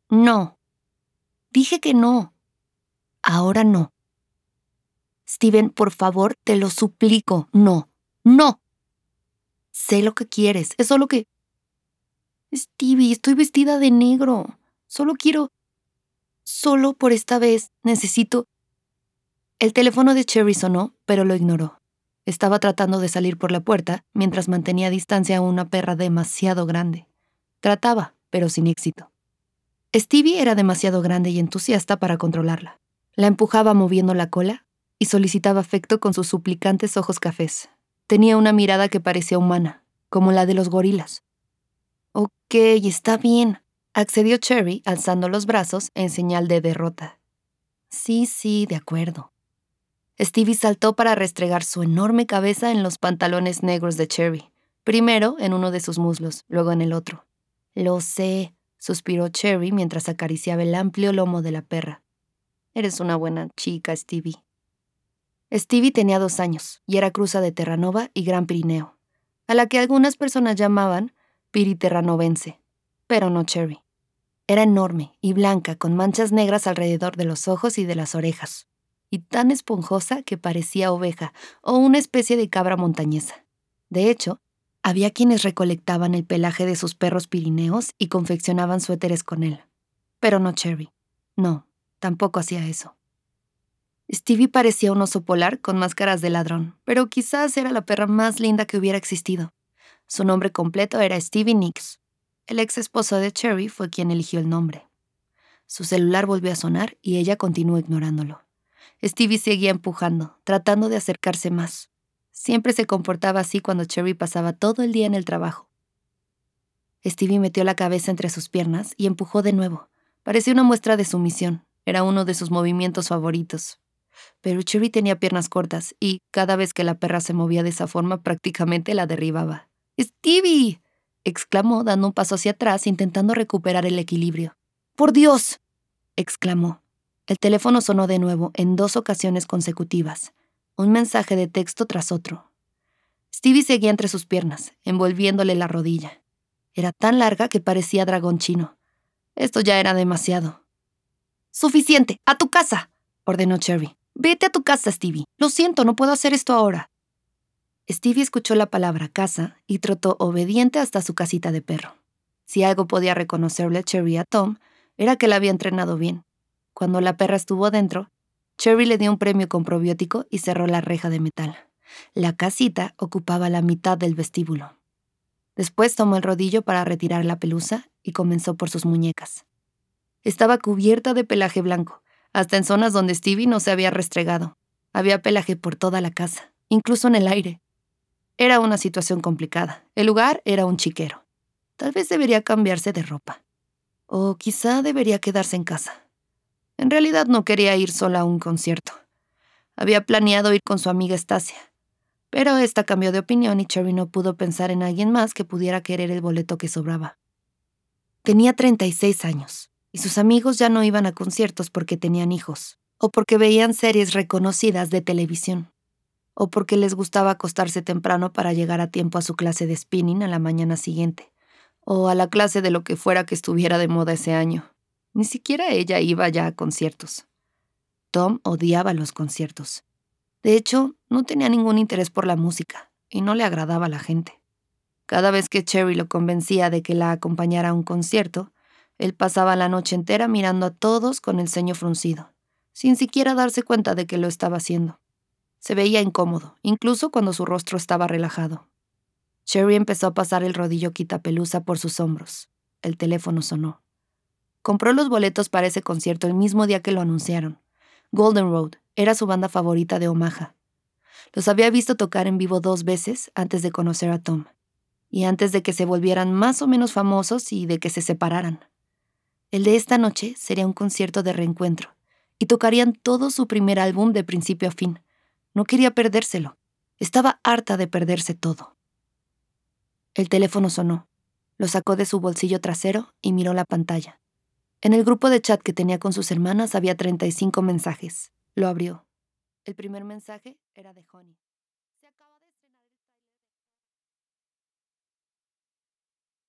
No. Dije que no. Ahora no. Steven, por favor, te lo suplico. No. No. Sé lo que quieres. Es solo que... Stevie, estoy vestida de negro. Solo quiero... Solo por esta vez necesito... El teléfono de Cherry sonó, pero lo ignoró. Estaba tratando de salir por la puerta mientras mantenía a distancia a una perra demasiado grande. Trataba, pero sin éxito. Stevie era demasiado grande y entusiasta para controlarla. La empujaba moviendo la cola y solicitaba afecto con sus suplicantes ojos cafés. Tenía una mirada que parecía humana, como la de los gorilas. Ok, está bien, accedió Cherry alzando los brazos en señal de derrota. Sí, de acuerdo. Stevie saltó para restregar su enorme cabeza en los pantalones negros de Cherry, primero en uno de sus muslos, luego en el otro. Lo sé, suspiró Cherry mientras acariciaba el amplio lomo de la perra. Eres una buena chica, Stevie. Stevie tenía 2 años y era cruza de Terranova y Gran Pirineo, a la que algunas personas llamaban piriterranovense, pero no Cherry. Era enorme y blanca con manchas negras alrededor de los ojos y de las orejas, y tan esponjosa que parecía oveja o una especie de cabra montañesa. De hecho, había quienes recolectaban el pelaje de sus perros pirineos y confeccionaban suéteres con él. Pero no Cherry. No, tampoco hacía eso. Stevie parecía un oso polar con máscaras de ladrón, pero quizás era la perra más linda que hubiera existido. Su nombre completo era Stevie Nicks. El ex esposo de Cherry fue quien eligió el nombre. Su celular volvió a sonar y ella continuó ignorándolo. Stevie seguía empujando, tratando de acercarse más. Siempre se comportaba así cuando Cherry pasaba todo el día en el trabajo. Stevie metió la cabeza entre sus piernas y empujó de nuevo. Parecía una muestra de sumisión. Era uno de sus movimientos favoritos. Pero Cherry tenía piernas cortas y cada vez que la perra se movía de esa forma prácticamente la derribaba. ¡Stevie!, exclamó dando un paso hacia atrás intentando recuperar el equilibrio. ¡Por Dios!, exclamó. El teléfono sonó de nuevo en 2 ocasiones consecutivas. Un mensaje de texto tras otro. Stevie seguía entre sus piernas, envolviéndole la rodilla. Era tan larga que parecía dragón chino. Esto ya era demasiado. ¡Suficiente! ¡A tu casa!, ordenó Cherry. Vete a tu casa, Stevie. Lo siento, no puedo hacer esto ahora. Stevie escuchó la palabra casa y trotó obediente hasta su casita de perro. Si algo podía reconocerle Cherry a Tom, era que la había entrenado bien. Cuando la perra estuvo dentro, Cherry le dio un premio con probiótico y cerró la reja de metal. La casita ocupaba la mitad del vestíbulo. Después tomó el rodillo para retirar la pelusa y comenzó por sus muñecas. Estaba cubierta de pelaje blanco, hasta en zonas donde Stevie no se había restregado. Había pelaje por toda la casa, incluso en el aire. Era una situación complicada. El lugar era un chiquero. Tal vez debería cambiarse de ropa. O quizá debería quedarse en casa. En realidad no quería ir sola a un concierto. Había planeado ir con su amiga Stasia. Pero esta cambió de opinión y Cherry no pudo pensar en alguien más que pudiera querer el boleto que sobraba. Tenía 36 años. Y sus amigos ya no iban a conciertos porque tenían hijos, o porque veían series reconocidas de televisión, o porque les gustaba acostarse temprano para llegar a tiempo a su clase de spinning a la mañana siguiente, o a la clase de lo que fuera que estuviera de moda ese año. Ni siquiera ella iba ya a conciertos. Tom odiaba los conciertos. De hecho, no tenía ningún interés por la música, y no le agradaba a la gente. Cada vez que Cherry lo convencía de que la acompañara a un concierto, él pasaba la noche entera mirando a todos con el ceño fruncido, sin siquiera darse cuenta de que lo estaba haciendo. Se veía incómodo, incluso cuando su rostro estaba relajado. Cherry empezó a pasar el rodillo quitapelusa por sus hombros. El teléfono sonó. Compró los boletos para ese concierto el mismo día que lo anunciaron. Golden Road era su banda favorita de Omaha. Los había visto tocar en vivo 2 veces antes de conocer a Tom, y antes de que se volvieran más o menos famosos y de que se separaran. El de esta noche sería un concierto de reencuentro, y tocarían todo su primer álbum de principio a fin. No quería perdérselo. Estaba harta de perderse todo. El teléfono sonó. Lo sacó de su bolsillo trasero y miró la pantalla. En el grupo de chat que tenía con sus hermanas había 35 mensajes. Lo abrió. El primer mensaje era de Honey.